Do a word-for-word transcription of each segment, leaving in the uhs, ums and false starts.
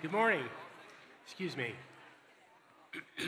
Good morning. Excuse me. Good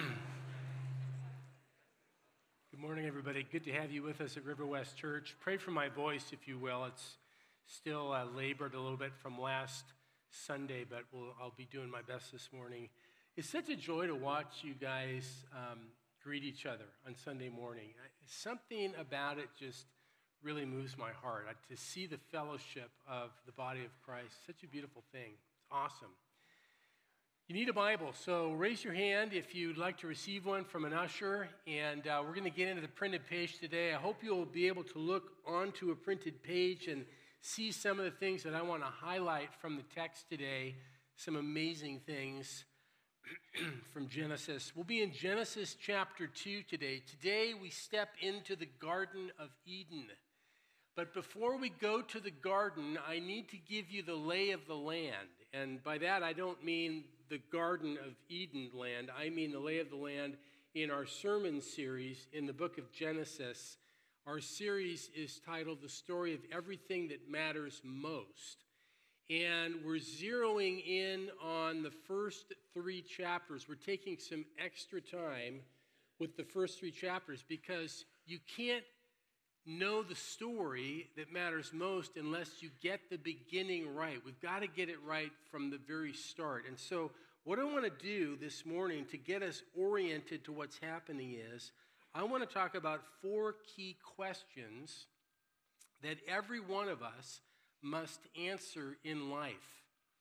morning, everybody. Good to have you with us at River West Church. Pray for my voice, if you will. It's still uh, labored a little bit from last Sunday, but we'll, I'll be doing my best this morning. It's such a joy to watch you guys um, greet each other on Sunday morning. Something about it just really moves my heart. To see the fellowship of the body of Christ, such a beautiful thing. It's awesome. You need a Bible, so raise your hand if you'd like to receive one from an usher, and uh, we're going to get into the printed page today. I hope you'll be able to look onto a printed page and see some of the things that I want to highlight from the text today, some amazing things from Genesis. We'll be in Genesis chapter two today. Today we step into the Garden of Eden. But before we go to the garden, I need to give you the lay of the land. And by that, I don't mean the Garden of Eden land. I mean the lay of the land in our sermon series in the book of Genesis. Our series is titled The Story of Everything That Matters Most. And we're zeroing in on the first three chapters. We're taking some extra time with the first three chapters because you can't know the story that matters most unless you get the beginning right. We've got to get it right from the very start. And so what I want to do this morning to get us oriented to what's happening is I want to talk about four key questions that every one of us must answer in life.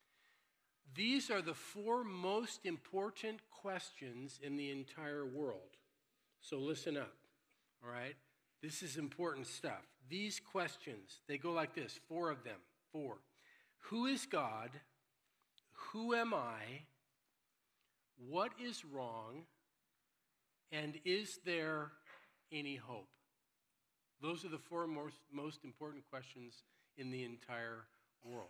These are the four most important questions in the entire world. So listen up, all right? This is important stuff. These questions, they go like this, four of them, four. Who is God? Who am I? What is wrong? And is there any hope? Those are the four most, most important questions in the entire world.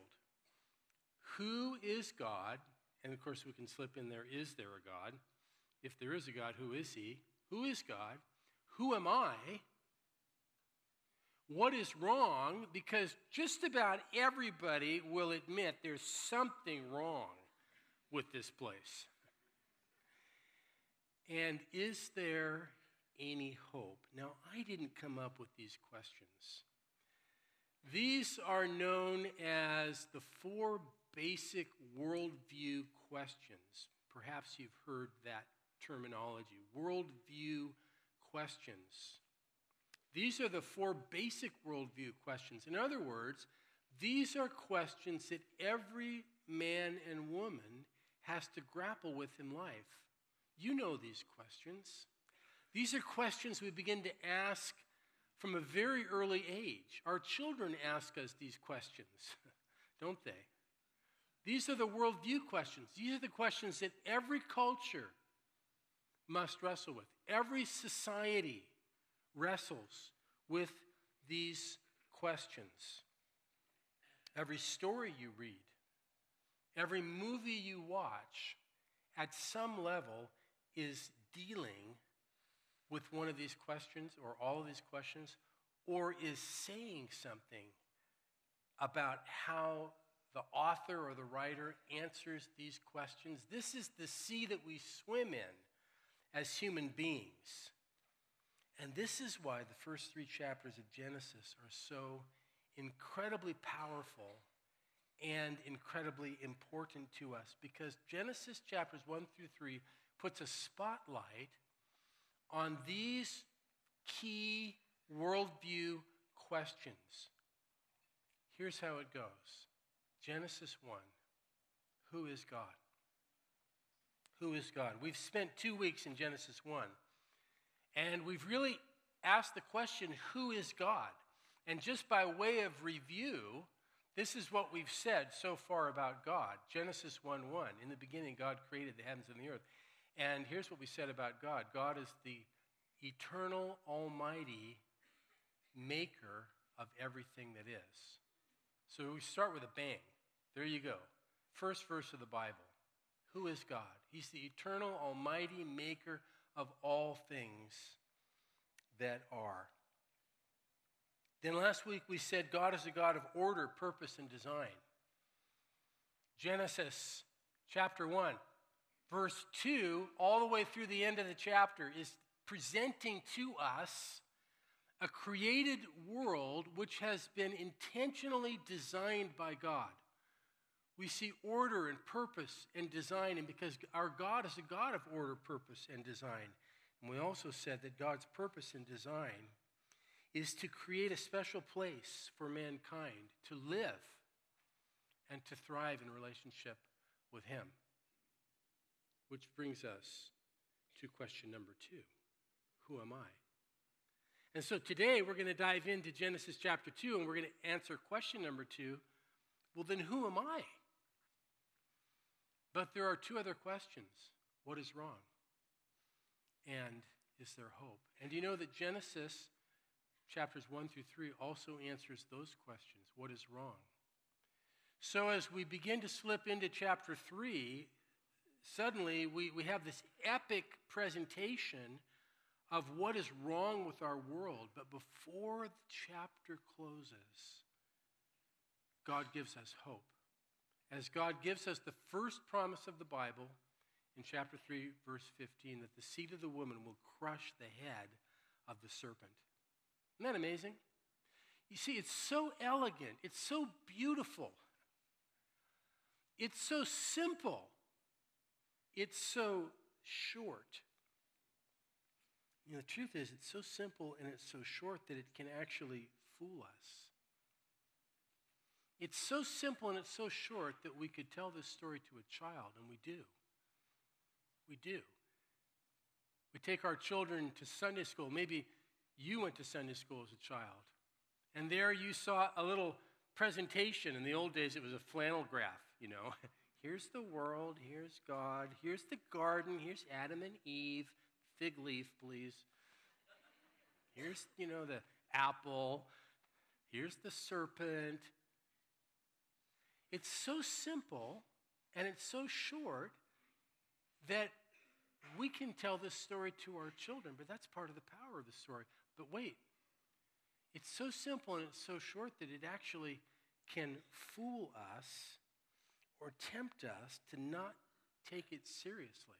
Who is God? And of course we can slip in there, is there a God? If there is a God, who is he? Who is God? Who am I? What is wrong? Because just about everybody will admit there's something wrong with this place. And is there any hope? Now, I didn't come up with these questions. These are known as the four basic worldview questions. Perhaps you've heard that terminology, worldview questions. These are the four basic worldview questions. In other words, these are questions that every man and woman has to grapple with in life. You know these questions. These are questions we begin to ask from a very early age. Our children ask us these questions, don't they? These are the worldview questions. These are the questions that every culture must wrestle with. Every society wrestles with these questions. Every story you read, every movie you watch, at some level is dealing with one of these questions or all of these questions, or is saying something about how the author or the writer answers these questions. This is the sea that we swim in as human beings. And this is why the first three chapters of Genesis are so incredibly powerful and incredibly important to us, because Genesis chapters one through three puts a spotlight on these key worldview questions. Here's how it goes. Genesis one, who is God? Who is God? We've spent two weeks in Genesis one. And we've really asked the question, who is God? And just by way of review, this is what we've said so far about God. Genesis one one, in the beginning God created the heavens and the earth. And here's what we said about God. God is the eternal, almighty maker of everything that is. So we start with a bang. There you go. First verse of the Bible. Who is God? He's the eternal, almighty maker of all things that are. Then last week we said God is a God of order, purpose, and design. Genesis chapter one. Verse two, all the way through the end of the chapter, is presenting to us a created world which has been intentionally designed by God. We see order and purpose and design, and because our God is a God of order, purpose, and design. And we also said that God's purpose and design is to create a special place for mankind to live and to thrive in relationship with him. Which brings us to question number two. Who am I? And so today we're going to dive into Genesis chapter two, and we're going to answer question number two. Well, then who am I? But there are two other questions. What is wrong? And is there hope? And do you know that Genesis chapters one through three also answers those questions? What is wrong? So as we begin to slip into chapter three, suddenly we, we have this epic presentation of what is wrong with our world. But before the chapter closes, God gives us hope. As God gives us the first promise of the Bible in chapter three, verse fifteen, that the seed of the woman will crush the head of the serpent. Isn't that amazing? You see, it's so elegant. It's so beautiful. It's so simple. It's so short. You know, the truth is, it's so simple and it's so short that it can actually fool us. It's so simple and it's so short that we could tell this story to a child, and we do. We do. We take our children to Sunday school. Maybe you went to Sunday school as a child, and there you saw a little presentation. In the old days, it was a flannel graph, you know. Here's the world, here's God, here's the garden, here's Adam and Eve. Fig leaf, please. Here's, you know, the apple. Here's the serpent. It's so simple and it's so short that we can tell this story to our children, but that's part of the power of the story. But wait, it's so simple and it's so short that it actually can fool us or tempt us to not take it seriously.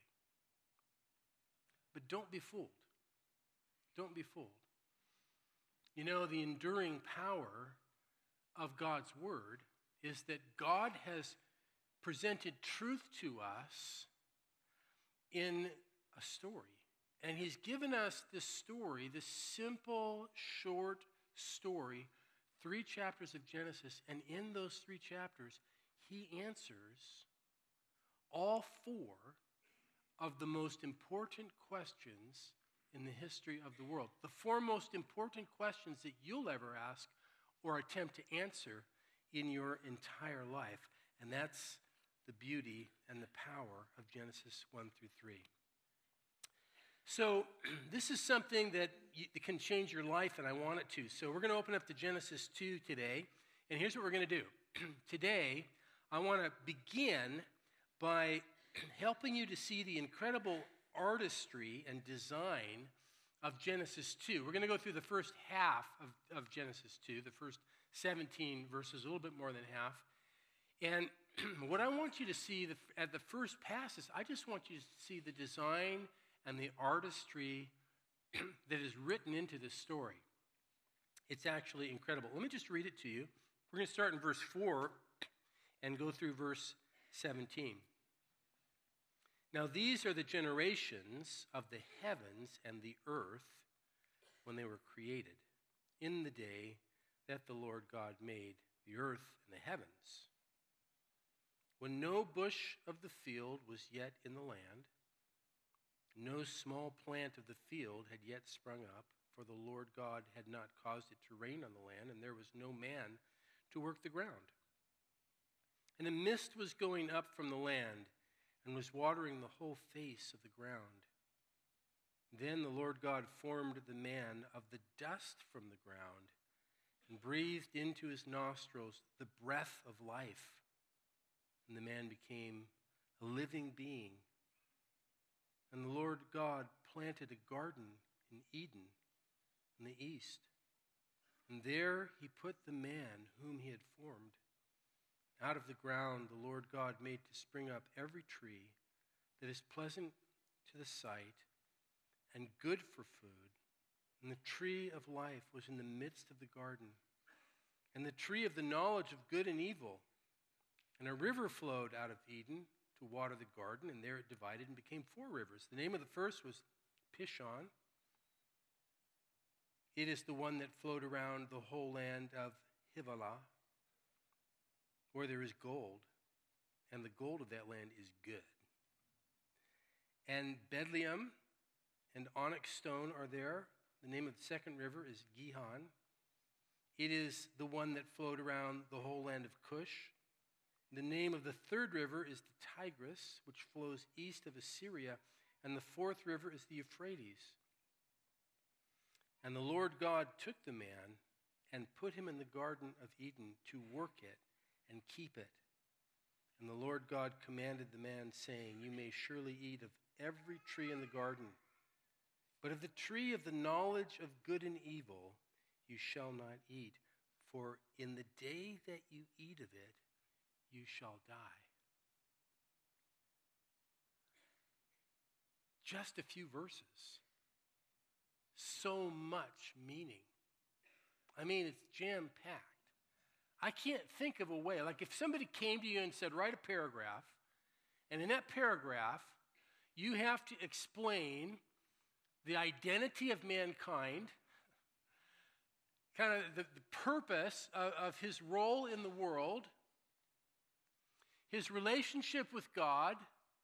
But don't be fooled. Don't be fooled. You know, the enduring power of God's word is that God has presented truth to us in a story. And he's given us this story, this simple, short story, three chapters of Genesis. And in those three chapters, he answers all four of the most important questions in the history of the world. The four most important questions that you'll ever ask or attempt to answer in your entire life. And that's the beauty and the power of Genesis one through three. So this is something that you, that can change your life, and I want it to. So we're going to open up to Genesis two today, and here's what we're going to do. Today, I want to begin by helping you to see the incredible artistry and design of Genesis two. We're going to go through the first half of, of Genesis two, the first seventeen verses, a little bit more than half. And what I want you to see the, at the first pass is I just want you to see the design and the artistry that is written into this story. It's actually incredible. Let me just read it to you. We're going to start in verse four and go through verse seventeen. Now these are the generations of the heavens and the earth when they were created, in the day that the Lord God made the earth and the heavens. When no bush of the field was yet in the land, no small plant of the field had yet sprung up, for the Lord God had not caused it to rain on the land, and there was no man to work the ground. And a mist was going up from the land, and was watering the whole face of the ground. Then the Lord God formed the man of the dust from the ground, and breathed into his nostrils the breath of life, and the man became a living being. And the Lord God planted a garden in Eden in the east, and there he put the man whom he had formed. Out of the ground the Lord God made to spring up every tree that is pleasant to the sight and good for food. And the tree of life was in the midst of the garden, and the tree of the knowledge of good and evil. And a river flowed out of Eden to water the garden, and there it divided and became four rivers. The name of the first was Pishon. It is the one that flowed around the whole land of Havilah, where there is gold, and the gold of that land is good. And Bethlehem and onyx stone are there. The name of the second river is Gihon. It is the one that flowed around the whole land of Cush. The name of the third river is the Tigris, which flows east of Assyria. And the fourth river is the Euphrates. And the Lord God took the man and put him in the Garden of Eden to work it and keep it. And the Lord God commanded the man, saying, You may surely eat of every tree in the garden, but of the tree of the knowledge of good and evil you shall not eat, for in the day that you eat of it, you shall die. Just a few verses. So much meaning. I mean, it's jam-packed. I can't think of a way. Like if somebody came to you and said, write a paragraph, and in that paragraph, you have to explain the identity of mankind, kind of the, the purpose of, of his role in the world, his relationship with God,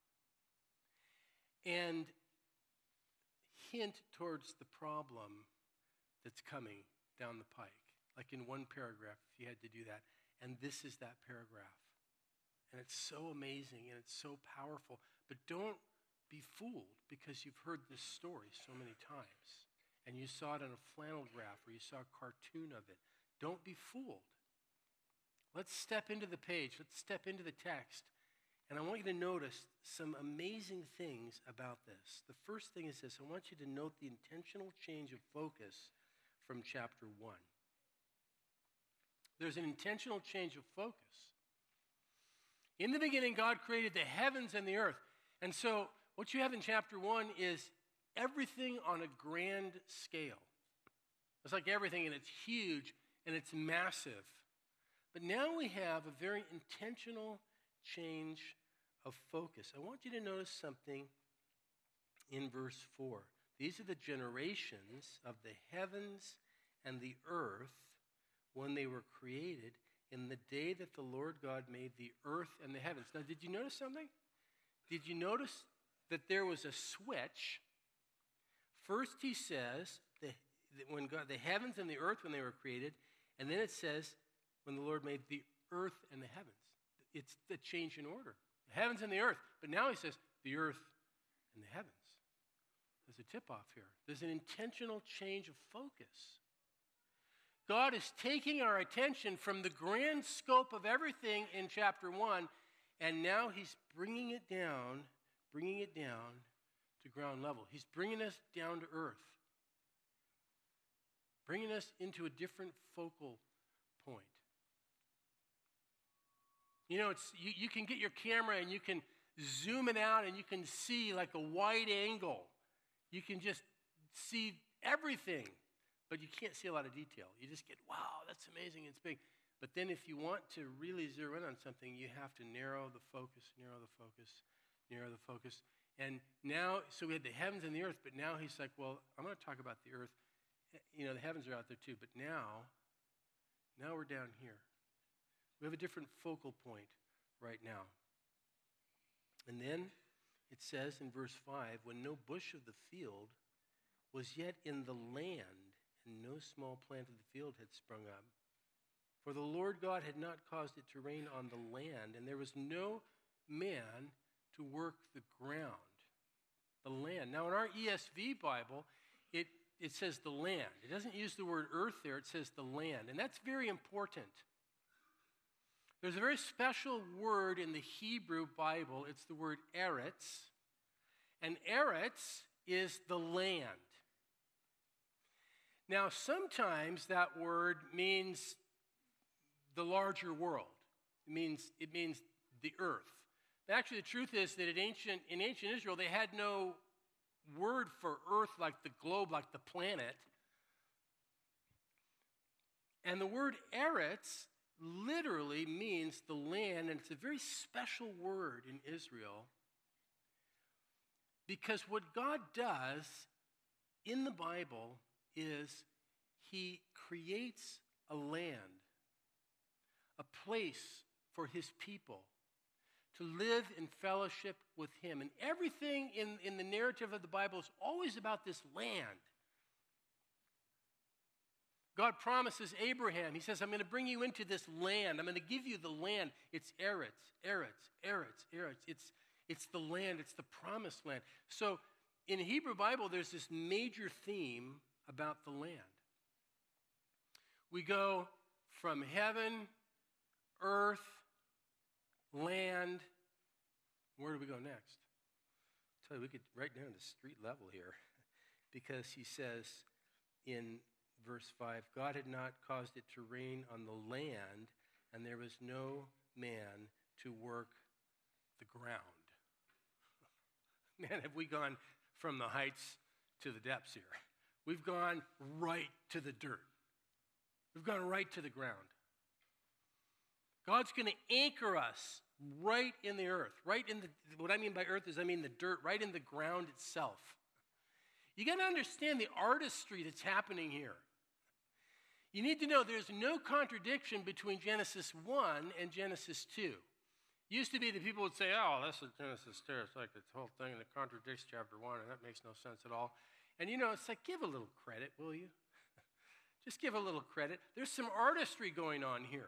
and hint towards the problem that's coming down the pike. Like in one paragraph, if you had to do that. And this is that paragraph. And it's so amazing and it's so powerful. But don't be fooled because you've heard this story so many times. And you saw it on a flannel graph or you saw a cartoon of it. Don't be fooled. Let's step into the page. Let's step into the text. And I want you to notice some amazing things about this. The first thing is this. I want you to note the intentional change of focus from chapter one. There's an intentional change of focus. In the beginning, God created the heavens and the earth. And so what you have in chapter one is everything on a grand scale. It's like everything, and it's huge, and it's massive. But now we have a very intentional change of focus. I want you to notice something in verse four. These are the generations of the heavens and the earth when they were created in the day that the Lord God made the earth and the heavens. Now, did you notice something? Did you notice that there was a switch? First, he says the, when God, the heavens and the earth when they were created, and then it says when the Lord made the earth and the heavens. It's the change in order. The heavens and the earth. But now he says the earth and the heavens. There's a tip-off here. There's an intentional change of focus. God is taking our attention from the grand scope of everything in chapter one, and now he's bringing it down, bringing it down to ground level. He's bringing us down to earth, bringing us into a different focal point. You know, it's you, you can get your camera and you can zoom it out and you can see like a wide angle. You can just see everything. But you can't see a lot of detail. You just get, wow, that's amazing, it's big. But then if you want to really zero in on something, you have to narrow the focus, narrow the focus, narrow the focus. And now, so we had the heavens and the earth, but now he's like, well, I'm going to talk about the earth. You know, the heavens are out there too, but now, now we're down here. We have a different focal point right now. And then it says in verse five, when no bush of the field was yet in the land, and no small plant of the field had sprung up. For the Lord God had not caused it to rain on the land, and there was no man to work the ground. The land. Now in our E S V Bible, it, it says the land. It doesn't use the word earth there, it says the land. And that's very important. There's a very special word in the Hebrew Bible. It's the word eretz. And eretz is the land. Now, sometimes that word means the larger world. It means, it means the earth. Actually, the truth is that in ancient, in ancient Israel, they had no word for earth like the globe, like the planet. And the word Eretz literally means the land, and it's a very special word in Israel because what God does in the Bible is he creates a land, a place for his people to live in fellowship with him. And everything in, in the narrative of the Bible is always about this land. God promises Abraham, he says, I'm going to bring you into this land. I'm going to give you the land. It's Eretz, Eretz, Eretz, Eretz. It's, it's the land. It's the promised land. So in the Hebrew Bible, there's this major theme about the land. We go from heaven, earth, land. Where do we go next? I tell you, we could right down to street level here because he says in verse five, God had not caused it to rain on the land, and there was no man to work the ground. Man, have we gone from the heights to the depths here. We've gone right to the dirt. We've gone right to the ground. God's going to anchor us right in the earth, right in the, what I mean by earth is I mean the dirt, right in the ground itself. You got to understand the artistry that's happening here. You need to know there's no contradiction between Genesis one and Genesis two. It used to be that people would say, oh, this is Genesis two. It's like this whole thing that contradicts chapter one, and that makes no sense at all. And you know, it's like, give a little credit, will you? Just give a little credit. There's some artistry going on here.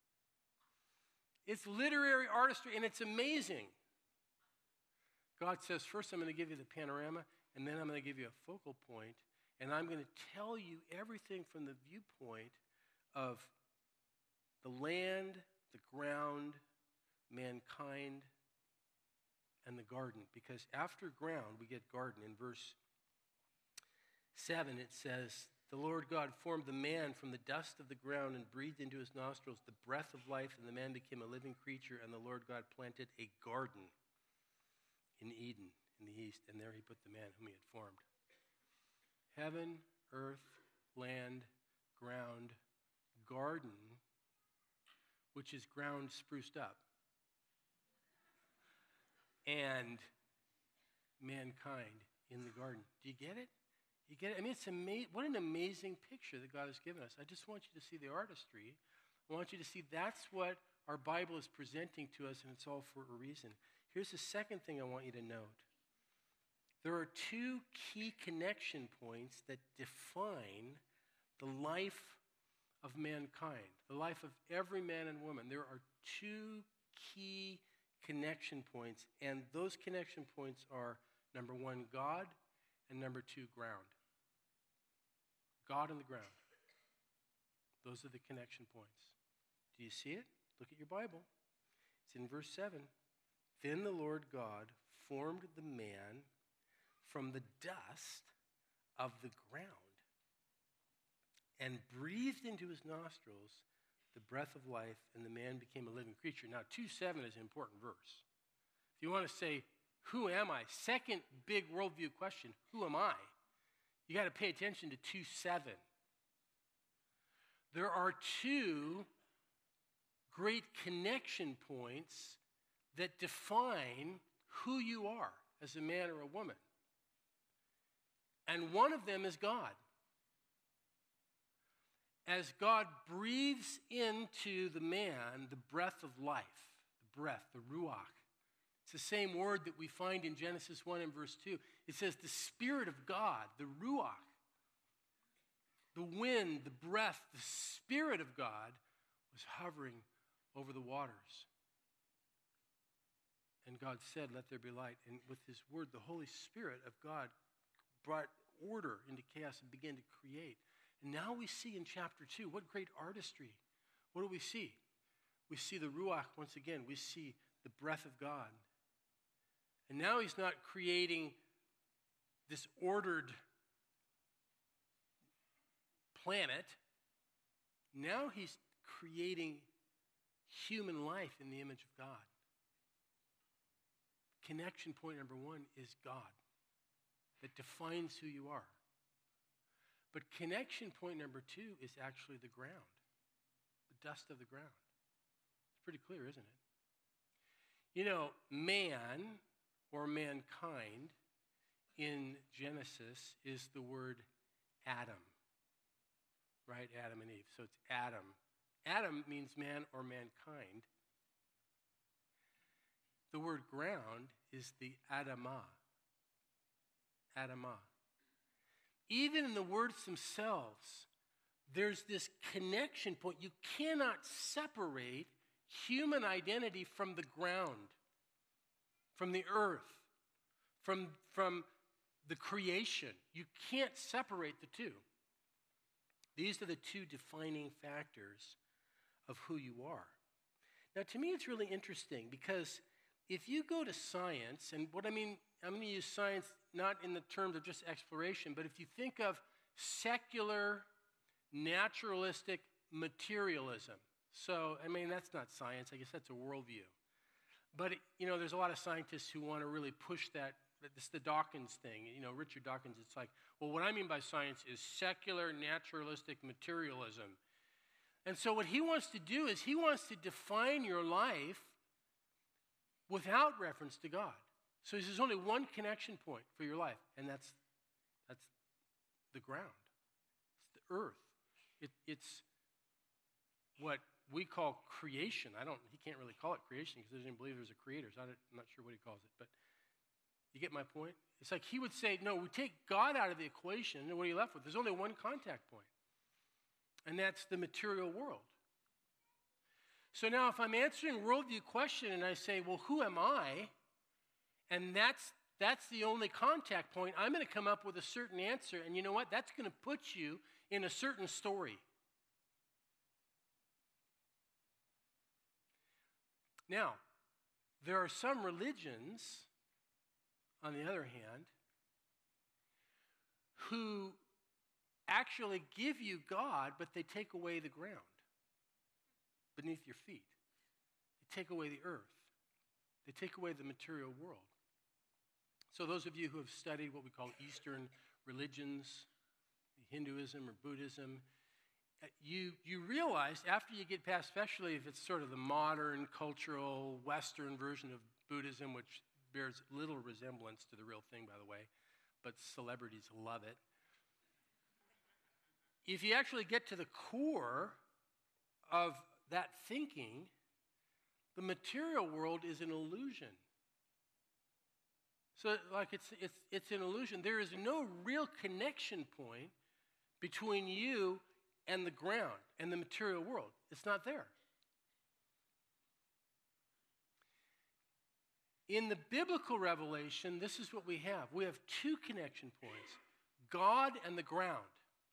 It's literary artistry, and it's amazing. God says, first I'm going to give you the panorama, and then I'm going to give you a focal point, and I'm going to tell you everything from the viewpoint of the land, the ground, mankind, and the garden. Because after ground, we get garden. In verse seven, it says, the Lord God formed the man from the dust of the ground and breathed into his nostrils the breath of life, and the man became a living creature, and the Lord God planted a garden in Eden in the east, and there he put the man whom he had formed. Heaven, earth, land, ground, garden, which is ground spruced up, and mankind in the garden. Do you get it? You get it? I mean, it's amazing. What an amazing picture that God has given us. I just want you to see the artistry. I want you to see that's what our Bible is presenting to us, and it's all for a reason. Here's the second thing I want you to note. There are two key connection points that define the life of mankind, the life of every man and woman. There are two key connection points, and those connection points are, number one, God, and number two, ground. God and the ground. Those are the connection points. Do you see it? Look at your Bible. It's in verse seven. Then the Lord God formed the man from the dust of the ground and breathed into his nostrils the breath of life, and the man became a living creature. Now, two seven is an important verse. If you want to say, who am I? Second big worldview question, who am I? You got to pay attention to two seven. There are two great connection points that define who you are as a man or a woman. And one of them is God. As God breathes into the man the breath of life, the breath, the ruach. It's the same word that we find in Genesis one and verse two. It says the Spirit of God, the ruach, the wind, the breath, the Spirit of God was hovering over the waters. And God said, let there be light. And with his word, the Holy Spirit of God brought order into chaos and began to create. And now we see in chapter two, what great artistry. What do we see? We see the ruach once again. We see the breath of God. And now he's not creating this ordered planet. Now he's creating human life in the image of God. Connection point number one is God, that defines who you are. But connection point number two is actually the ground, the dust of the ground. It's pretty clear, isn't it? You know, man or mankind in Genesis is the word Adam, right? Adam and Eve. So it's Adam. Adam means man or mankind. The word ground is the Adamah. Adamah. Even in the words themselves, there's this connection point. You cannot separate human identity from the ground, from the earth, from, from the creation. You can't separate the two. These are the two defining factors of who you are. Now, to me, it's really interesting because if you go to science, and what I mean, I'm going to use science not in the terms of just exploration, but if you think of secular, naturalistic materialism. So, I mean, that's not science. I guess that's a worldview. But, you know, there's a lot of scientists who want to really push that. It's the Dawkins thing. You know, Richard Dawkins, it's like, well, what I mean by science is secular, naturalistic materialism. And so what he wants to do is he wants to define your life without reference to God. So there's only one connection point for your life, and that's, that's the ground. It's the earth. It, it's what we call creation. I don't, he can't really call it creation because he doesn't even believe there's a creator. So I'm not sure what he calls it, but you get my point? It's like he would say, no, we take God out of the equation, and what are you left with? There's only one contact point, and that's the material world. So now if I'm answering a worldview question and I say, well, who am I? And that's, that's the only contact point, I'm going to come up with a certain answer, and you know what? That's going to put you in a certain story. Now, there are some religions, on the other hand, who actually give you God, but they take away the ground beneath your feet. They take away the earth. They take away the material world. So those of you who have studied what we call Eastern religions, Hinduism or Buddhism, you, you realize after you get past, especially if it's sort of the modern, cultural, Western version of Buddhism, which bears little resemblance to the real thing, by the way, but celebrities love it. If you actually get to the core of that thinking, the material world is an illusion. So, like, it's, it's, it's an illusion. There is no real connection point between you and the ground and the material world. It's not there. In the biblical revelation, this is what we have. We have two connection points, God and the ground,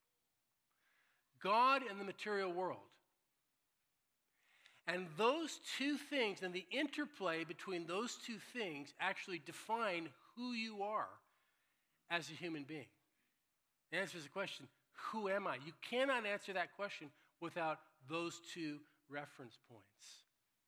God and the material world. And those two things and the interplay between those two things actually define who you are as a human being. It answers the question, who am I? You cannot answer that question without those two reference points.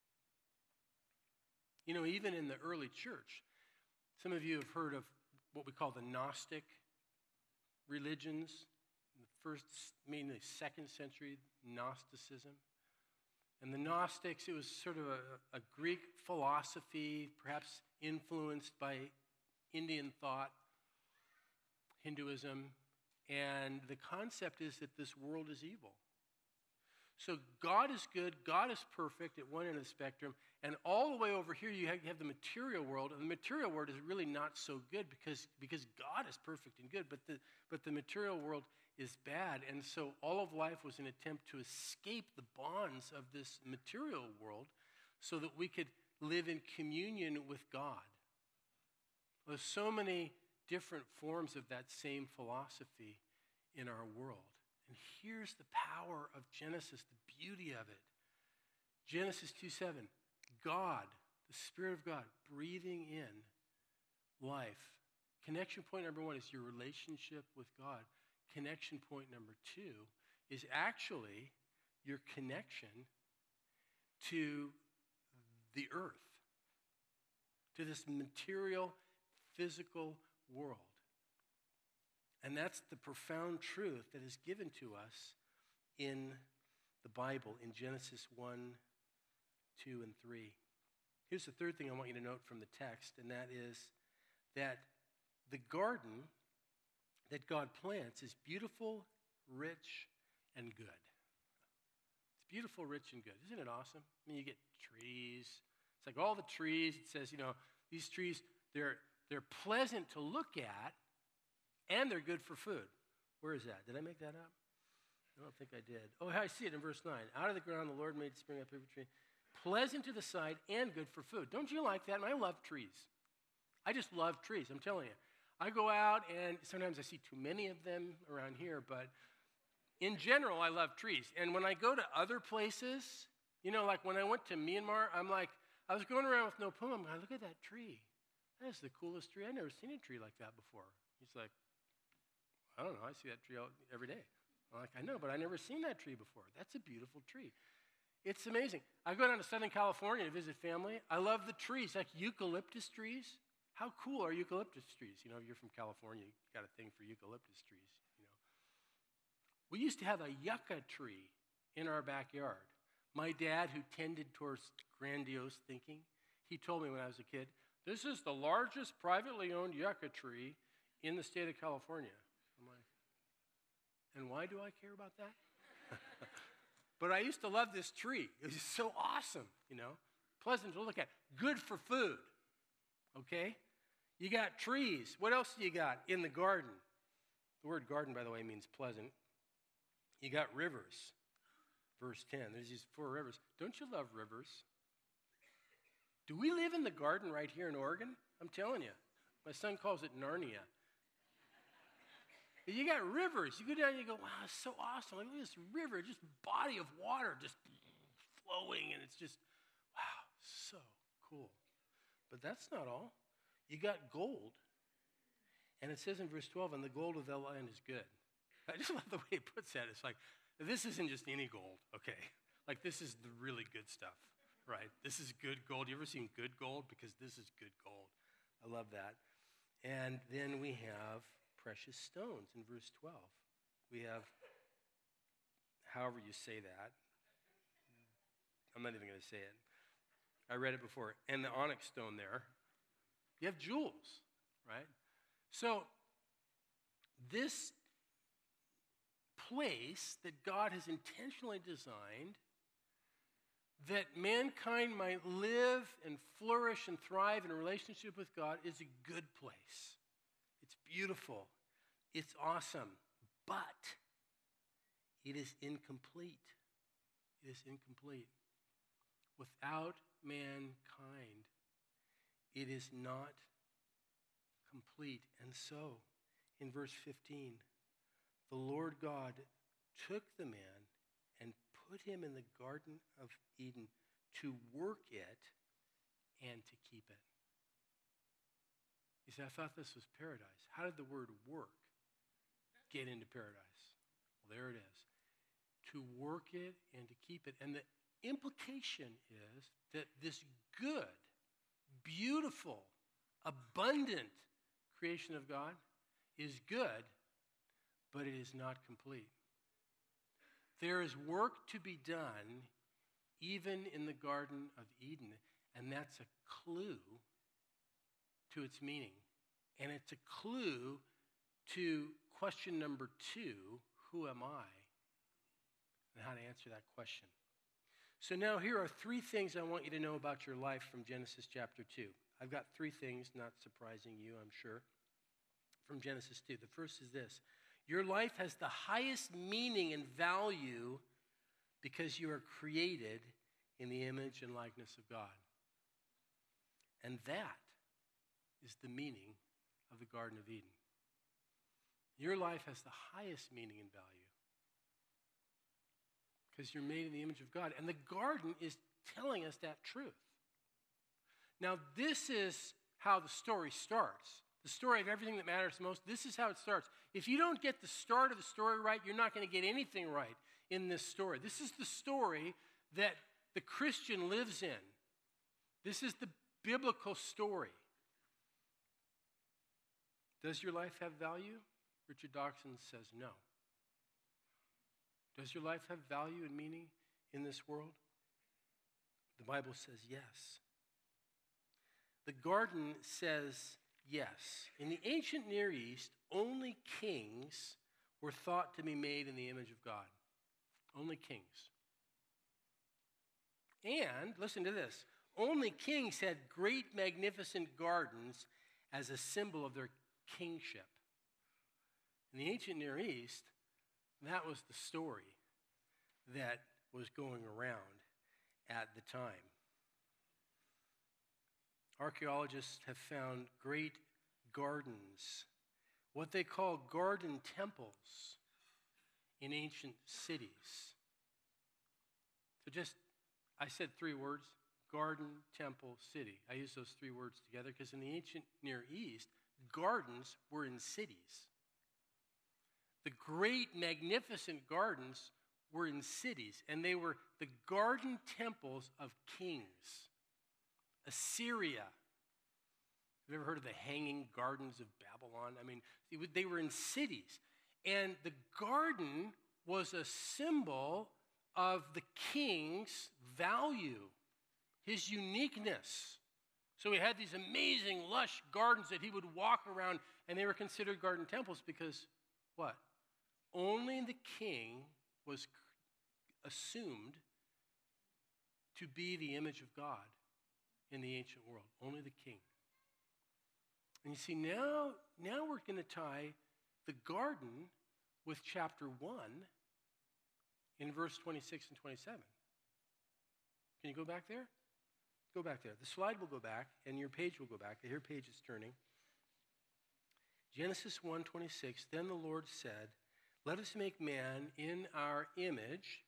You know, even in the early church, some of you have heard of what we call the Gnostic religions, the first, mainly second century Gnosticism. And the Gnostics, it was sort of a, a Greek philosophy, perhaps influenced by Indian thought, Hinduism, and the concept is that this world is evil. So God is good, God is perfect at one end of the spectrum, and all the way over here you have, you have the material world, and the material world is really not so good because, because God is perfect and good, but the, but the material world is bad, and so all of life was an attempt to escape the bonds of this material world so that we could live in communion with God. There's so many different forms of that same philosophy in our world. And here's the power of Genesis, the beauty of it. Genesis two seven, God, the Spirit of God, breathing in life. Connection point number one is your relationship with God. Connection point number two is actually your connection to the earth, to this material, physical world. And that's the profound truth that is given to us in the Bible, in Genesis one, two, and three. Here's the third thing I want you to note from the text, and that is that the garden that God plants is beautiful, rich, and good. It's beautiful, rich, and good. Isn't it awesome? I mean, you get trees. It's like all the trees. It says, you know, these trees, they're, they're pleasant to look at, and they're good for food. Where is that? Did I make that up? I don't think I did. Oh, I see it in verse nine. Out of the ground the Lord made spring up every tree, pleasant to the sight and good for food. Don't you like that? And I love trees. I just love trees, I'm telling you. I go out, and sometimes I see too many of them around here, but in general, I love trees. And when I go to other places, you know, like when I went to Myanmar, I'm like, I was going around with no Puma. I'm like, look at that tree. That is the coolest tree. I've never seen a tree like that before. He's like, I don't know. I see that tree all, every day. I'm like, I know, but I've never seen that tree before. That's a beautiful tree. It's amazing. I go down to Southern California to visit family. I love the trees, like eucalyptus trees. How cool are eucalyptus trees? You know, if you're from California, you got a thing for eucalyptus trees, you know. We used to have a yucca tree in our backyard. My dad, who tended towards grandiose thinking, he told me when I was a kid, this is the largest privately owned yucca tree in the state of California. I'm like, and why do I care about that? But I used to love this tree. It was just so awesome, you know. Pleasant to look at. Good for food, okay? You got trees. What else do you got in the garden? The word garden, by the way, means pleasant. You got rivers. Verse ten, there's these four rivers. Don't you love rivers? Do we live in the garden right here in Oregon? I'm telling you. My son calls it Narnia. You got rivers. You go down and you go, wow, it's so awesome. Look at this river, just body of water just flowing, and it's just, wow, so cool. But that's not all. You got gold. And it says in verse twelve, and the gold of the land is good. I just love the way he puts that. It's like, this isn't just any gold, okay? Like, this is the really good stuff, right? This is good gold. You ever seen good gold? Because this is good gold. I love that. And then we have precious stones in verse twelve. We have, however you say that. I'm not even going to say it. I read it before. And the onyx stone there. You have jewels, right? So this place that God has intentionally designed that mankind might live and flourish and thrive in a relationship with God is a good place. It's beautiful. It's awesome. But it is incomplete. It is incomplete. Without mankind, it is not complete. And so, in verse fifteen, the Lord God took the man and put him in the Garden of Eden to work it and to keep it. You say, I thought this was paradise. How did the word work get into paradise? Well, there it is. To work it and to keep it. And the implication is that this good, beautiful, abundant creation of God is good, but it is not complete. There is work to be done even in the Garden of Eden, and that's a clue to its meaning. And it's a clue to question number two, who am I? And how to answer that question. So now here are three things I want you to know about your life from Genesis chapter two. I've got three things, not surprising you, I'm sure, from Genesis two. The first is this. Your life has the highest meaning and value because you are created in the image and likeness of God. And that is the meaning of the Garden of Eden. Your life has the highest meaning and value because you're made in the image of God. And the garden is telling us that truth. Now, this is how the story starts. The story of everything that matters most, this is how it starts. If you don't get the start of the story right, you're not going to get anything right in this story. This is the story that the Christian lives in. This is the biblical story. Does your life have value? Richard Dawkins says no. Does your life have value and meaning in this world? The Bible says yes. The garden says yes. In the ancient Near East, only kings were thought to be made in the image of God. Only kings. And, listen to this, only kings had great, magnificent gardens as a symbol of their kingship. In the ancient Near East, that was the story that was going around at the time. Archaeologists have found great gardens, what they call garden temples in ancient cities. So just, I said three words, garden, temple, city. I use those three words together because in the ancient Near East, gardens were in cities. The great, magnificent gardens were in cities, and they were the garden temples of kings. Assyria. Have you ever heard of the Hanging Gardens of Babylon? I mean, they were in cities. And the garden was a symbol of the king's value, his uniqueness. So he had these amazing, lush gardens that he would walk around, and they were considered garden temples because what? Only the king was assumed to be the image of God in the ancient world. Only the king. And you see, now, now we're going to tie the garden with chapter one in verse twenty-six and twenty-seven. Can you go back there? Go back there. The slide will go back, and your page will go back. Your page is turning. Genesis one twenty-six, then the Lord said, let us make man in our image,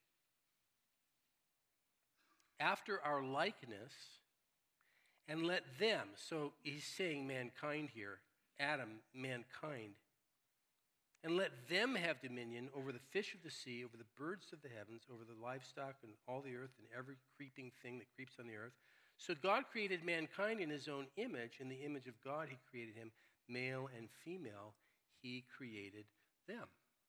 after our likeness, and let them, so he's saying mankind here, Adam, mankind, and let them have dominion over the fish of the sea, over the birds of the heavens, over the livestock and all the earth and every creeping thing that creeps on the earth. So God created mankind in his own image. In the image of God, he created him, male and female, he created them.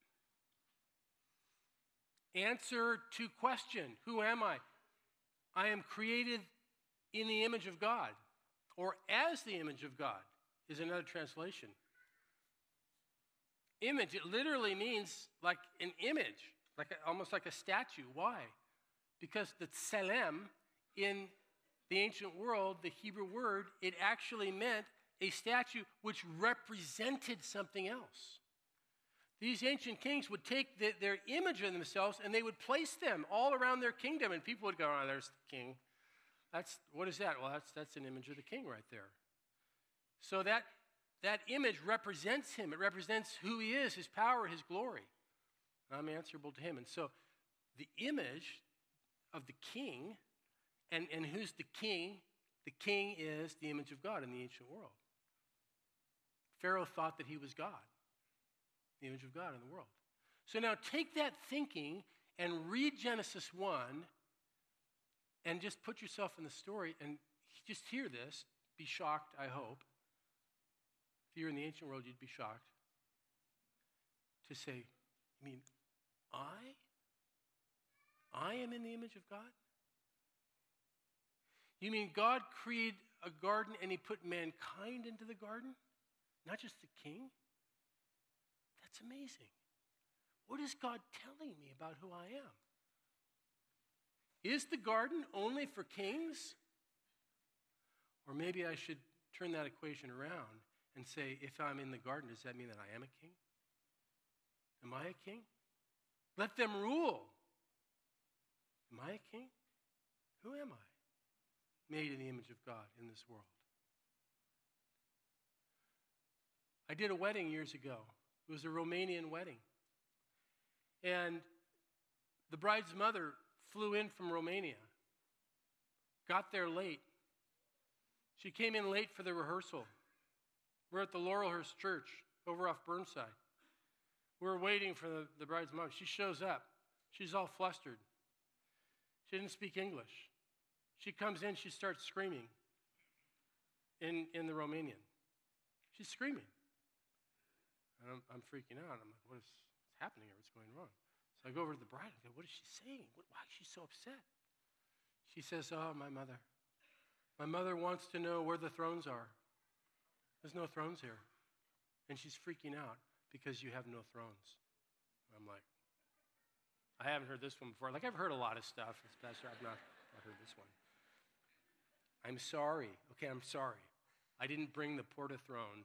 Answer to question, who am I? I am created in the image of God, or as the image of God is another translation. Image, it literally means like an image, like a, almost like a statue. Why? Because the tselem in the ancient world, the Hebrew word, it actually meant a statue which represented something else. These ancient kings would take the, their image of themselves and they would place them all around their kingdom, and people would go, oh, there's the king. That's, what is that? Well, that's, that's an image of the king right there. So that, that image represents him. It represents who he is, his power, his glory. I'm answerable to him. And so the image of the king, and, and who's the king? The king is the image of God in the ancient world. Pharaoh thought that he was God, the image of God in the world. So now take that thinking and read Genesis one and just put yourself in the story and just hear this. Be shocked, I hope. If you're in the ancient world, you'd be shocked to say, you mean I? I am in the image of God? You mean God created a garden and he put mankind into the garden? Not just the king? That's amazing. What is God telling me about who I am? Is the garden only for kings? Or maybe I should turn that equation around and say, if I'm in the garden, does that mean that I am a king? Am I a king? Let them rule. Am I a king? Who am I? Made in the image of God in this world. I did a wedding years ago. It was a Romanian wedding. And the bride's mother flew in from Romania, got there late. She came in late for the rehearsal. We're at the Laurelhurst Church over off Burnside. We're waiting for the, the bride's mom. She shows up. She's all flustered. She didn't speak English. She comes in, she starts screaming in, in the Romanian. She's screaming. And I'm, I'm freaking out. I'm like, what is happening here? What's going wrong? So I go over to the bride. I go, what is she saying? What, why is she so upset? She says, oh, my mother. My mother wants to know where the thrones are. There's no thrones here. And she's freaking out because you have no thrones. I'm like, I haven't heard this one before. Like, I've heard a lot of stuff. Pastor, I've not, not heard this one. I'm sorry. Okay, I'm sorry. I didn't bring the porta throne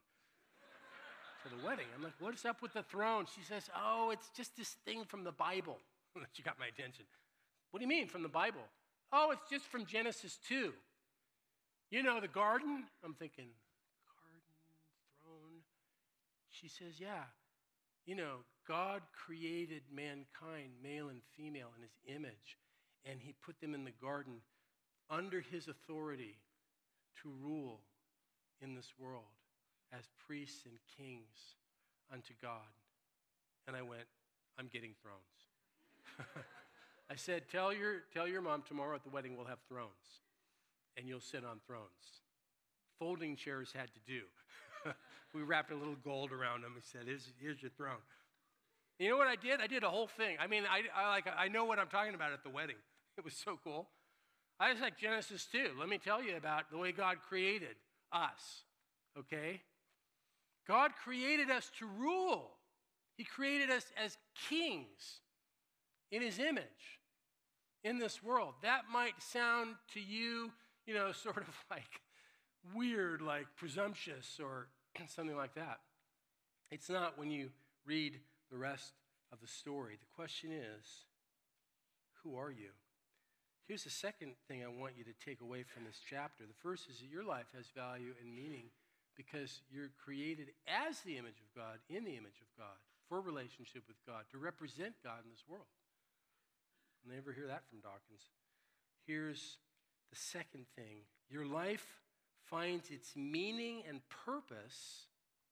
to the wedding. I'm like, what is up with the throne? She says, oh, it's just this thing from the Bible. She got my attention. What do you mean, from the Bible? Oh, it's just from Genesis two. You know, the garden? I'm thinking, garden, throne. She says, yeah. You know, God created mankind, male and female, in his image, and he put them in the garden under his authority to rule in this world as priests and kings unto God. And I went, I'm getting thrones. I said, tell your, tell your mom tomorrow at the wedding we'll have thrones, and you'll sit on thrones. Folding chairs had to do. We wrapped a little gold around them and said, here's, here's your throne. You know what I did? I did a whole thing. I mean, I, I, like, I know what I'm talking about at the wedding. It was so cool. I was like Genesis two. Let me tell you about the way God created us, okay? God created us to rule. He created us as kings in his image in this world. That might sound to you, you know, sort of like weird, like presumptuous or something like that. It's not when you read the rest of the story. The question is, who are you? Here's the second thing I want you to take away from this chapter. The first is that your life has value and meaning because you're created as the image of God, in the image of God, for relationship with God, to represent God in this world. I'll never hear that from Dawkins. Here's the second thing. Your life finds its meaning and purpose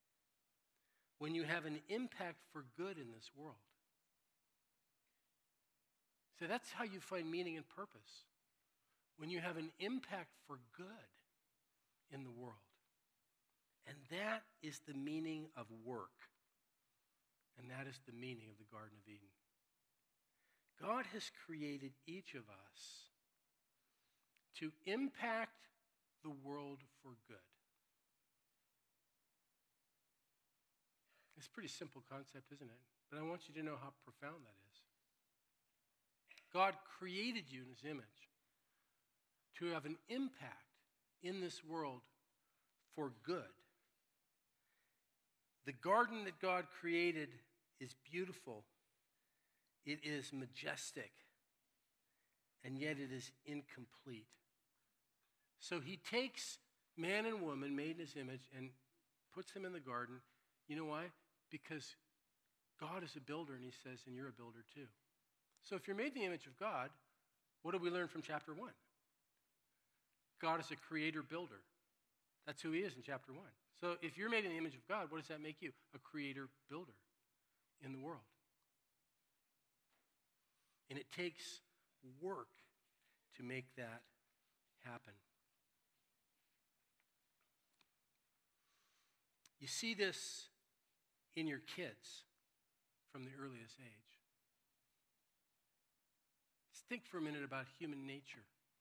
when you have an impact for good in this world. So that's how you find meaning and purpose. When you have an impact for good in the world. And that is the meaning of work. And that is the meaning of the Garden of Eden. God has created each of us to impact the world for good. It's a pretty simple concept, isn't it? But I want you to know how profound that is. God created you in his image to have an impact in this world for good. The garden that God created is beautiful. It is majestic. And yet it is incomplete. So he takes man and woman made in his image and puts them in the garden. You know why? Because God is a builder, and he says, and you're a builder too. So if you're made in the image of God, what do we learn from chapter one? God is a creator builder. That's who he is in chapter one. So if you're made in the image of God, what does that make you? A creator builder in the world. And it takes work to make that happen. You see this in your kids from the earliest age. Just think for a minute about human nature.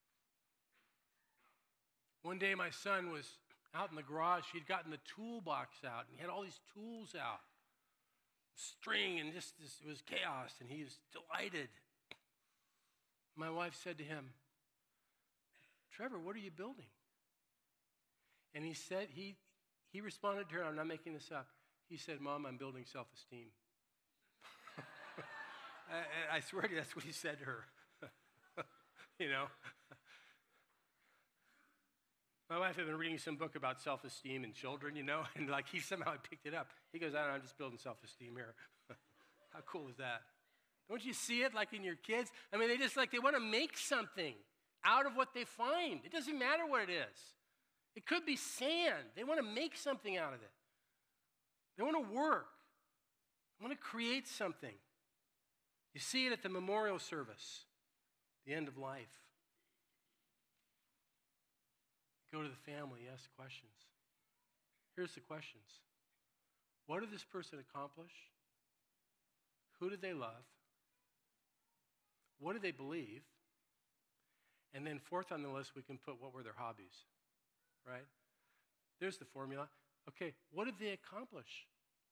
One day my son was out in the garage. He'd gotten the toolbox out, and he had all these tools out. String, and just this, it was chaos, and he was delighted. My wife said to him, Trevor, what are you building? And he said, he, he responded to her, I'm not making this up. He said, Mom, I'm building self-esteem. I, I swear to you, that's what he said to her. You know? My wife had been reading some book about self-esteem in children, you know, and like he somehow picked it up. He goes, I don't know, I'm just building self-esteem here. How cool is that? Don't you see it like in your kids? I mean, they just like, they want to make something out of what they find. It doesn't matter what it is. It could be sand. They want to make something out of it. They want to work. They want to create something. You see it at the memorial service. the end of life. Go to the family, ask questions. Here's the questions. What did this person accomplish? Who did they love? What did they believe? And then fourth on the list, we can put what were their hobbies, right? There's the formula. Okay, what did they accomplish?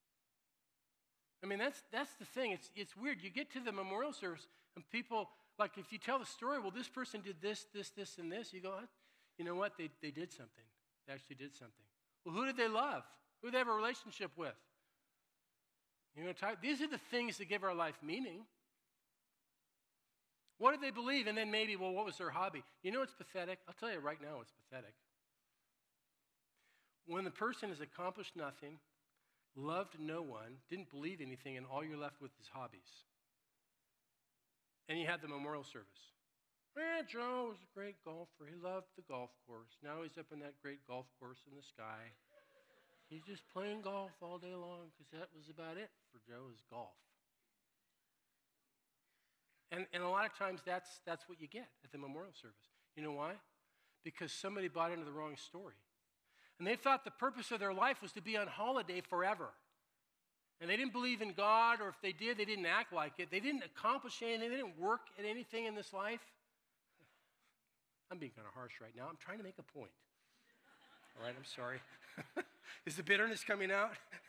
I mean, that's that's the thing. It's it's weird. You get to the memorial service, and people, like if you tell the story, well, this person did this, this, this, and this, you go, you know what? They, they did something. They actually did something. Well, who did they love? Who did they have a relationship with? You know, these are the things that give our life meaning. What did they believe? And then maybe, well, what was their hobby? You know what's pathetic? I'll tell you right now what's pathetic. When the person has accomplished nothing, loved no one, didn't believe anything, and all you're left with is hobbies. And you had the memorial service. Eh, Joe was a great golfer. He loved the golf course. Now he's up in that great golf course in the sky. He's just playing golf all day long because that was about it for Joe is golf. And, and a lot of times that's, that's what you get at the memorial service. You know why? Because somebody bought into the wrong story. And they thought the purpose of their life was to be on holiday forever. And they didn't believe in God, or if they did, they didn't act like it. They didn't accomplish anything. They didn't work at anything in this life. I'm being kind of harsh right now. I'm trying to make a point. All right, I'm sorry. Is the bitterness coming out?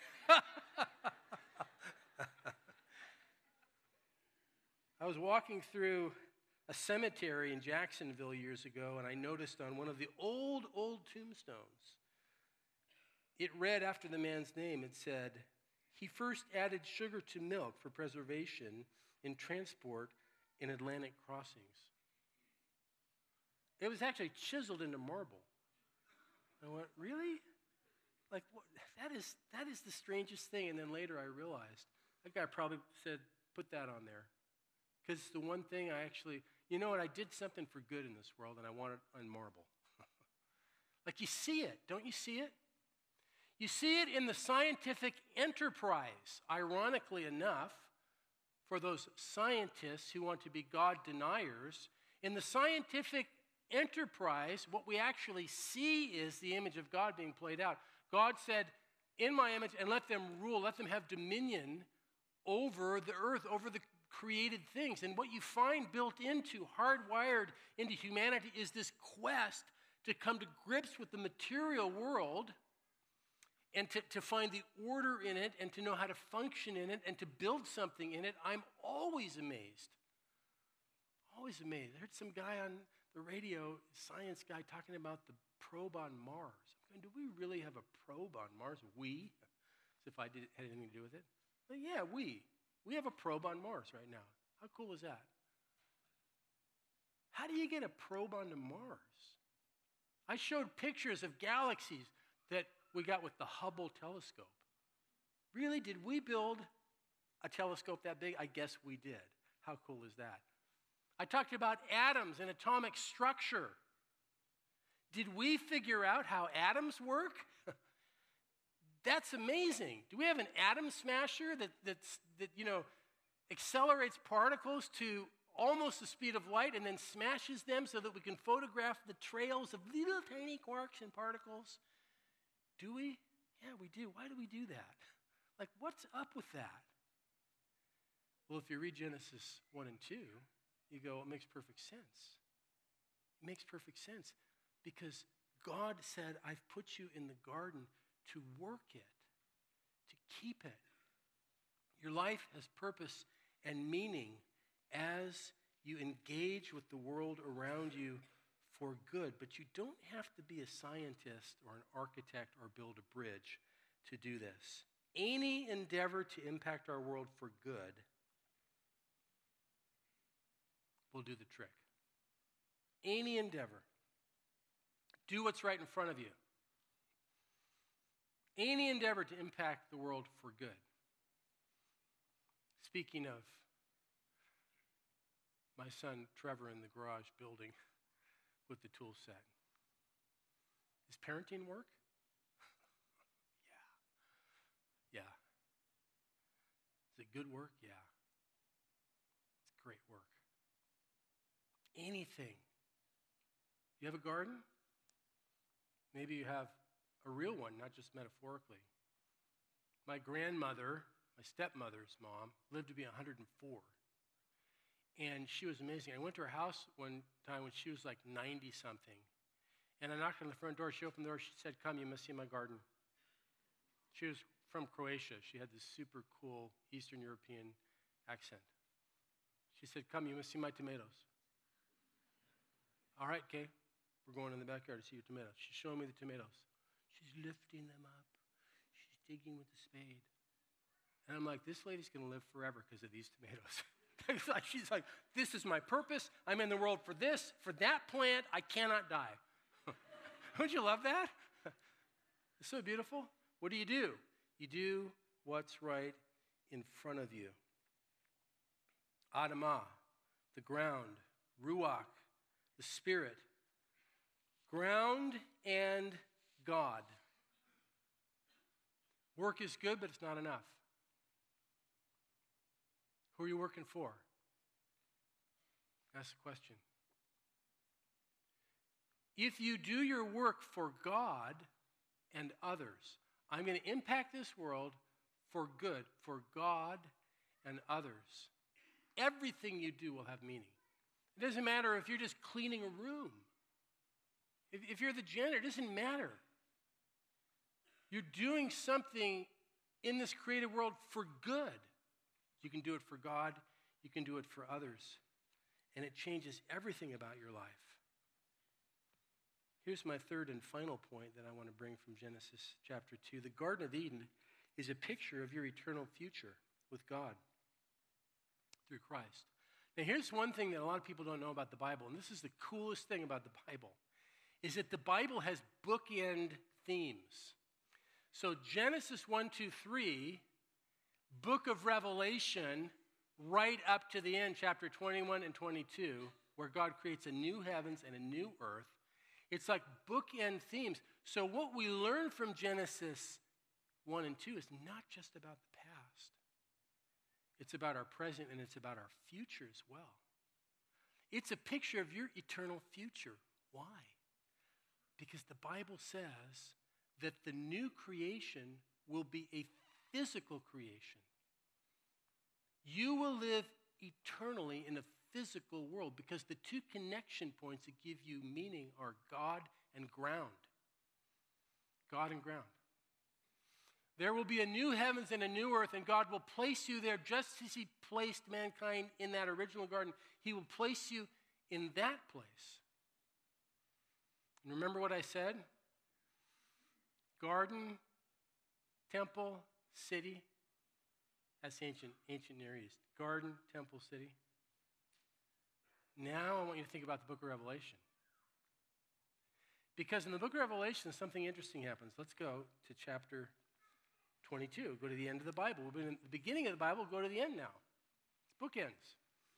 I was walking through a cemetery in Jacksonville years ago, and I noticed on one of the old, old tombstones, it read after the man's name, it said, he first added sugar to milk for preservation in transport in Atlantic crossings. It was actually chiseled into marble. I went, really? Like, what? that is that is the strangest thing. And then later I realized, that guy probably said, put that on there. Because it's the one thing I actually, you know what, I did something for good in this world, and I want it on marble. Like, you see it. Don't you see it? You see it in the scientific enterprise, ironically enough, for those scientists who want to be God deniers. In the scientific enterprise, what we actually see is the image of God being played out. God said, in my image, and let them rule, let them have dominion over the earth, over the created things. And what you find built into, hardwired into humanity is this quest to come to grips with the material world and to, to find the order in it and to know how to function in it and to build something in it. I'm always amazed. Always amazed. I heard some guy on the radio, science guy, talking about the probe on Mars. I'm going, do we really have a probe on Mars? We? As if I did, had anything to do with it. But yeah, we. We have a probe on Mars right now. How cool is that? How do you get a probe onto Mars? I showed pictures of galaxies that we got with the Hubble telescope. Really, did we build a telescope that big? I guess we did. How cool is that? I talked about atoms and atomic structure. Did we figure out how atoms work? That's amazing. Do we have an atom smasher that, that's, that, you know, accelerates particles to almost the speed of light and then smashes them so that we can photograph the trails of little tiny quarks and particles? Do we? Yeah, we do. Why do we do that? Like, what's up with that? Well, if you read Genesis one and two, you go, it makes perfect sense. It makes perfect sense because God said, I've put you in the garden to work it, to keep it. Your life has purpose and meaning as you engage with the world around you for good, but you don't have to be a scientist or an architect or build a bridge to do this. Any endeavor to impact our world for good will do the trick. Any endeavor. Do what's right in front of you. Any endeavor to impact the world for good. Speaking of my son Trevor in the garage building with the tool set. Does parenting work? Yeah. Yeah. Is it good work? Yeah. It's great work. anything. You have a garden? Maybe you have a real one, not just metaphorically. My grandmother, my stepmother's mom, lived to be one hundred four. And she was amazing. I went to her house one time when she was like ninety-something. And I knocked on the front door. She opened the door. She said, "Come, you must see my garden." She was from Croatia. She had this super cool Eastern European accent. She said, "Come, you must see my tomatoes." "All right, Kay, we're going in the backyard to see your tomatoes." She's showing me the tomatoes. She's lifting them up. She's digging with the spade. And I'm like, this lady's going to live forever because of these tomatoes. She's like, this is my purpose. I'm in the world for this, for that plant. I cannot die. Don't you love that? It's so beautiful. What do you do? You do what's right in front of you. Adamah, the ground. Ruach, the spirit. Ground and God. Work is good, but it's not enough. Who are you working for? That's the question. If you do your work for God and others, I'm going to impact this world for good, for God and others. Everything you do will have meaning. It doesn't matter if you're just cleaning a room. If, if you're the janitor, it doesn't matter. You're doing something in this created world for good. You can do it for God. You can do it for others. And it changes everything about your life. Here's my third and final point that I want to bring from Genesis chapter two. The Garden of Eden is a picture of your eternal future with God through Christ. Now, here's one thing that a lot of people don't know about the Bible, and this is the coolest thing about the Bible, is that the Bible has bookend themes. So Genesis one, two, three, book of Revelation, right up to the end, chapter twenty-one and twenty-two, where God creates a new heavens and a new earth. It's like bookend themes. So what we learn from Genesis one and two is not just about the past. It's about our present and it's about our future as well. It's a picture of your eternal future. Why? Because the Bible says that the new creation will be a physical creation. You will live eternally in a physical world because the two connection points that give you meaning are God and ground. God and ground. There will be a new heavens and a new earth, and God will place you there just as he placed mankind in that original garden. He will place you in that place. And remember what I said? Garden, temple, city. That's ancient, ancient Near East. Garden, temple, city. Now I want you to think about the book of Revelation. Because in the book of Revelation, something interesting happens. Let's go to chapter twenty-two. Go to the end of the Bible. We've been in the beginning of the Bible, go to the end now. It's bookends.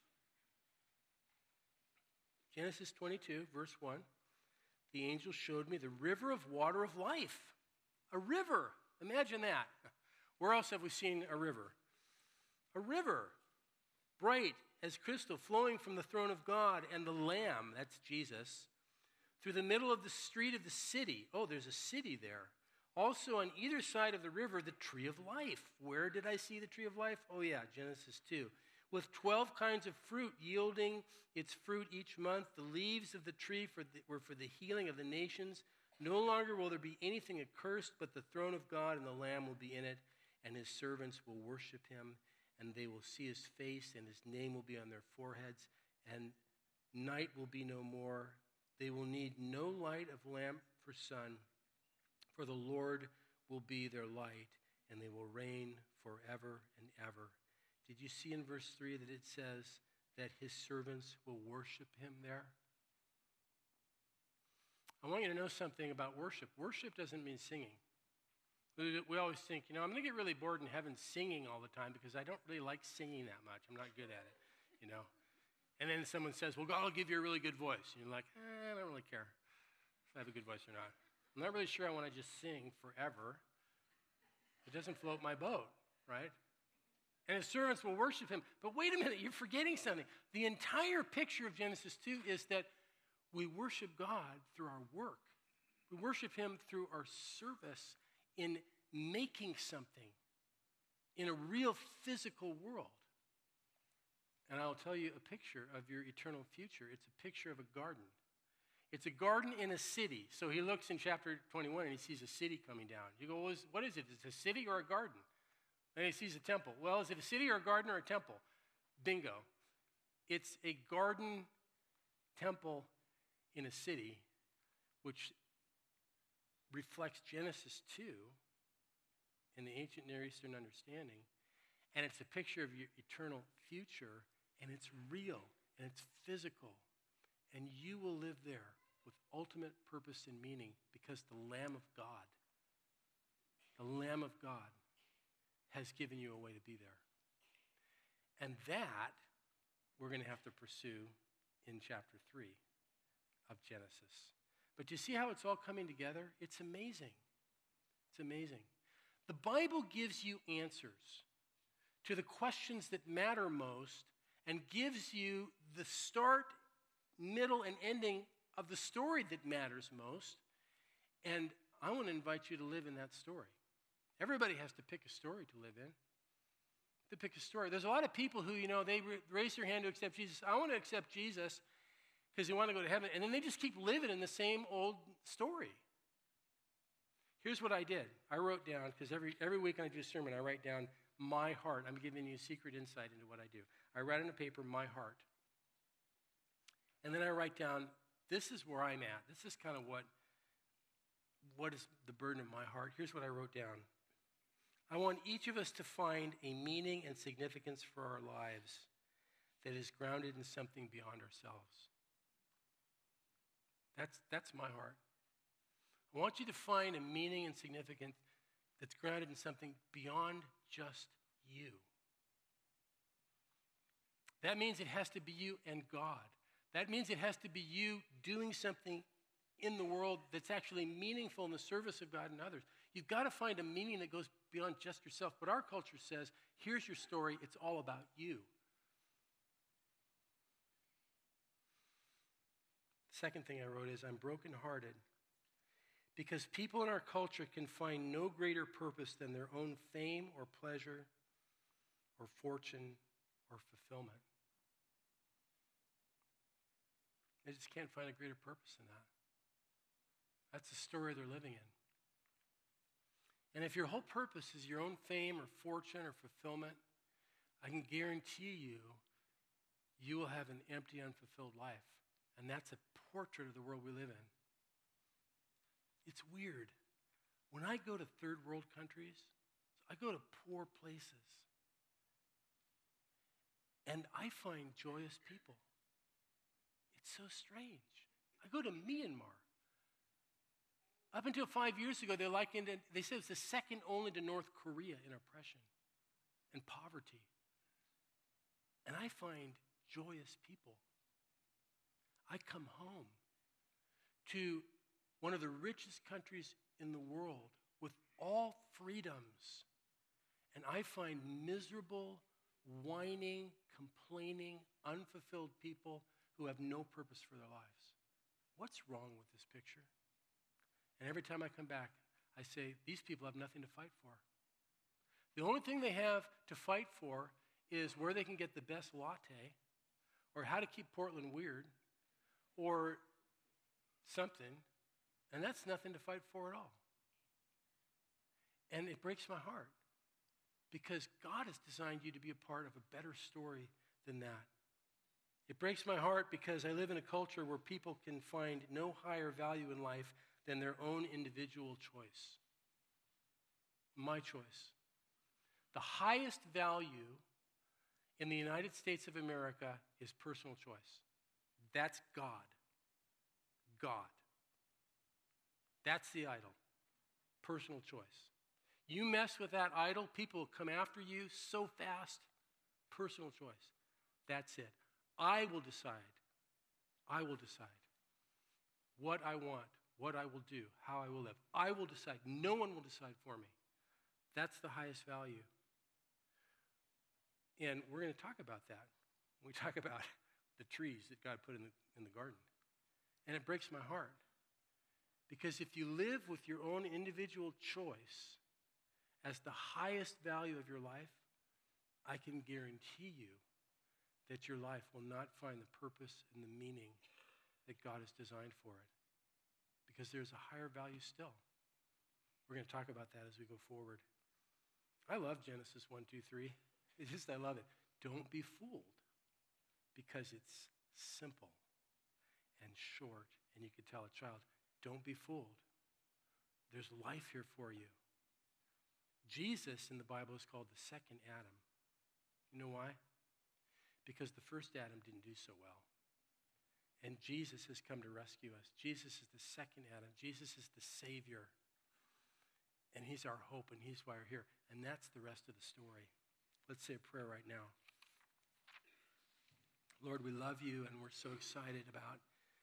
Genesis twenty-two, verse one. The angel showed me the river of water of life. A river. Imagine that. Where else have we seen a river? A river, bright as crystal, flowing from the throne of God and the Lamb, that's Jesus, through the middle of the street of the city. Oh, there's a city there. Also on either side of the river, the tree of life. Where did I see the tree of life? Oh yeah, Genesis two. With twelve kinds of fruit, yielding its fruit each month. The leaves of the tree for the, were for the healing of the nations. No longer will there be anything accursed, but the throne of God and the Lamb will be in it, and his servants will worship him, and they will see his face, and his name will be on their foreheads, and night will be no more. They will need no light of lamp for sun, for the Lord will be their light, and they will reign forever and ever. Did you see in verse three that it says that his servants will worship him there? I want you to know something about worship. Worship doesn't mean singing. We always think, you know, I'm going to get really bored in heaven singing all the time because I don't really like singing that much. I'm not good at it, you know. And then someone says, well, God will give you a really good voice. And you're like, eh, I don't really care if I have a good voice or not. I'm not really sure I want to just sing forever. It doesn't float my boat, right? and his servants will worship him. But wait a minute, you're forgetting something. The entire picture of Genesis two is that we worship God through our work. We worship him through our service in making something in a real physical world. And I'll tell you a picture of your eternal future. It's a picture of a garden. It's a garden in a city. So he looks in chapter twenty-one and he sees a city coming down. You go, well, what is it? Is it a city or a garden? And he sees a temple. Well, is it a city or a garden or a temple? Bingo. It's a garden temple in a city, which reflects Genesis two in the ancient Near Eastern understanding. And it's a picture of your eternal future, and it's real, and it's physical. And you will live there with ultimate purpose and meaning because the Lamb of God, the Lamb of God has given you a way to be there. And that we're going to have to pursue in chapter three of Genesis. But you see how it's all coming together? It's amazing. It's amazing. The Bible gives you answers to the questions that matter most and gives you the start, middle, and ending of the story that matters most. And I want to invite you to live in that story. Everybody has to pick a story to live in. To pick a story. There's a lot of people who, you know, they raise their hand to accept Jesus. I want to accept Jesus because they want to go to heaven. And then they just keep living in the same old story. Here's what I did. I wrote down, because every, every week I do a sermon, I write down my heart. I'm giving you a secret insight into what I do. I write on a paper, my heart. And then I write down, this is where I'm at. This is kind of what, what is the burden of my heart. Here's what I wrote down. I want each of us to find a meaning and significance for our lives that is grounded in something beyond ourselves. That's, that's my heart. I want you to find a meaning and significance that's grounded in something beyond just you. That means it has to be you and God. That means it has to be you doing something in the world that's actually meaningful in the service of God and others. You've got to find a meaning that goes beyond just yourself. But our culture says, here's your story, it's all about you. The second thing I wrote is, I'm brokenhearted because people in our culture can find no greater purpose than their own fame or pleasure or fortune or fulfillment. They just can't find a greater purpose than that. That's the story they're living in. And if your whole purpose is your own fame or fortune or fulfillment, I can guarantee you, you will have an empty, unfulfilled life. And that's a portrait of the world we live in. It's weird. When I go to third world countries, I go to poor places. And I find joyous people. It's so strange. I go to Myanmar. Up until five years ago, they likened it, they said it's the second only to North Korea in oppression and poverty. And I find joyous people. I come home to one of the richest countries in the world with all freedoms. And I find miserable, whining, complaining, unfulfilled people who have no purpose for their lives. What's wrong with this picture? And every time I come back, I say, these people have nothing to fight for. The only thing they have to fight for is where they can get the best latte, or how to keep Portland weird, or something, and that's nothing to fight for at all. And it breaks my heart, because God has designed you to be a part of a better story than that. It breaks my heart because I live in a culture where people can find no higher value in life than their own individual choice. My choice. The highest value in the United States of America is personal choice. That's God. God. That's the idol. Personal choice. You mess with that idol, people will come after you so fast. Personal choice. That's it. I will decide. I will decide what I want, what I will do, how I will live. I will decide. No one will decide for me. That's the highest value. And we're going to talk about that. We talk about the trees that God put in the, in the garden. And it breaks my heart. Because if you live with your own individual choice as the highest value of your life, I can guarantee you that your life will not find the purpose and the meaning that God has designed for it. Because there's a higher value still. We're going to talk about that as we go forward. I love Genesis one, two, three. It's just, I love it. Don't be fooled, because it's simple and short, and you could tell a child, don't be fooled. There's life here for you. Jesus in the Bible is called the second Adam. You know why? Because the first Adam didn't do so well. And Jesus has come to rescue us. Jesus is the second Adam. Jesus is the Savior. And he's our hope, and he's why we're here. And that's the rest of the story. Let's say a prayer right now. Lord, we love you, and we're so excited about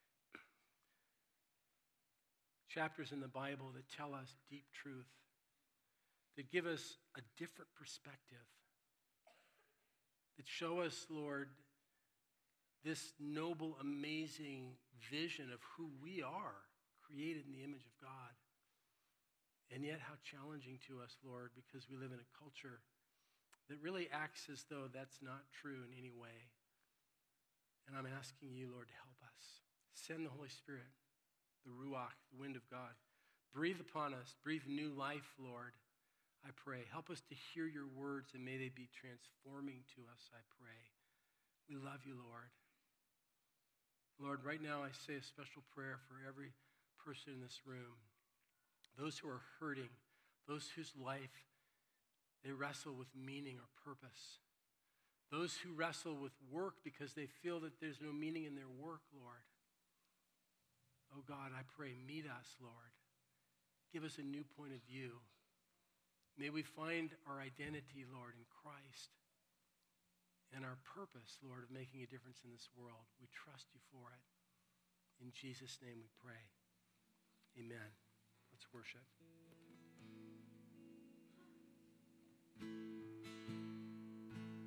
chapters in the Bible that tell us deep truth, that give us a different perspective, that show us, Lord, this noble, amazing vision of who we are, created in the image of God. And yet how challenging to us, Lord, because we live in a culture that really acts as though that's not true in any way. And I'm asking you, Lord, to help us. Send the Holy Spirit, the Ruach, the wind of God. Breathe upon us. Breathe new life, Lord, I pray. Help us to hear your words, and may they be transforming to us, I pray. We love you, Lord. Lord, right now I say a special prayer for every person in this room. Those who are hurting, those whose life they wrestle with meaning or purpose. Those who wrestle with work because they feel that there's no meaning in their work, Lord. Oh God, I pray, meet us, Lord. Give us a new point of view. May we find our identity, Lord, in Christ, and our purpose, Lord, of making a difference in this world. We trust you for it. In Jesus' name we pray. Amen. Let's worship.